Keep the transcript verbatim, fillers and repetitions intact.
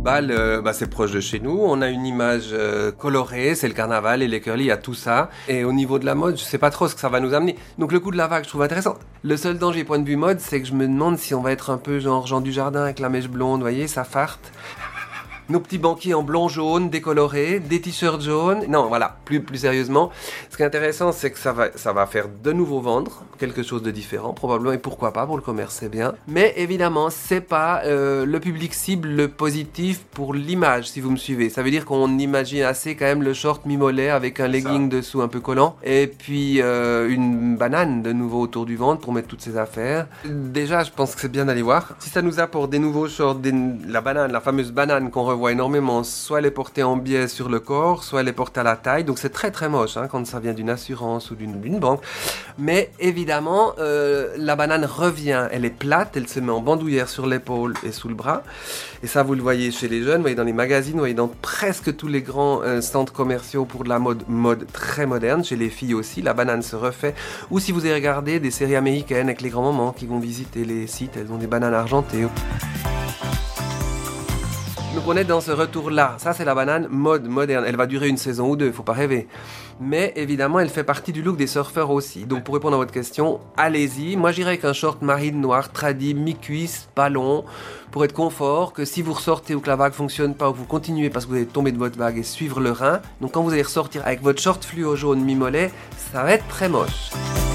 Bâle, euh, bah, c'est proche de chez nous. On a une image euh, colorée, c'est le carnaval et les curly, il y a tout ça. Et au niveau de la mode, je sais pas trop ce que ça va nous amener. Donc le coup de la vague, je trouve intéressant. Le seul danger point de vue mode, c'est que je me demande si on va être un peu genre Jean Dujardin avec la mèche blonde, vous voyez, ça farte. Nos petits banquiers en blanc-jaune, décolorés, des t-shirts jaunes. Non, voilà, plus, plus sérieusement. Ce qui est intéressant, c'est que ça va, ça va faire de nouveau vendre quelque chose de différent, probablement, et pourquoi pas, pour le commerce, c'est bien. Mais évidemment, c'est pas euh, le public cible le positif pour l'image, si vous me suivez. Ça veut dire qu'on imagine assez quand même le short mi-mollet avec un legging ça. Dessous un peu collant, et puis euh, une banane de nouveau autour du ventre pour mettre toutes ces affaires. Déjà, je pense que c'est bien d'aller voir. Si ça nous apporte des nouveaux shorts, des, la banane, la fameuse banane qu'on revoit énormément, soit elle est portée en biais sur le corps, soit elle est portée à la taille, donc c'est très très moche hein, quand ça vient d'une assurance ou d'une, d'une banque. Mais évidemment, euh, la banane revient, elle est plate, elle se met en bandoulière sur l'épaule et sous le bras, et ça vous le voyez chez les jeunes, vous voyez dans les magazines, vous voyez dans presque tous les grands euh, centres commerciaux pour de la mode, mode très moderne, chez les filles aussi, la banane se refait, ou si vous avez regardé des séries américaines avec les grands-mamans qui vont visiter les sites, elles ont des bananes argentées. Donc on est dans ce retour-là. Ça, c'est la banane mode moderne. Elle va durer une saison ou deux, faut pas rêver. Mais évidemment, elle fait partie du look des surfeurs aussi. Donc pour répondre à votre question, allez-y. Moi, j'irais avec un short marine noir, tradi, mi-cuisse, pas long, pour être confort, que si vous ressortez ou que la vague fonctionne pas ou que vous continuez parce que vous allez tomber de votre vague et suivre le rein, donc quand vous allez ressortir avec votre short fluo jaune mi-mollet, ça va être très moche.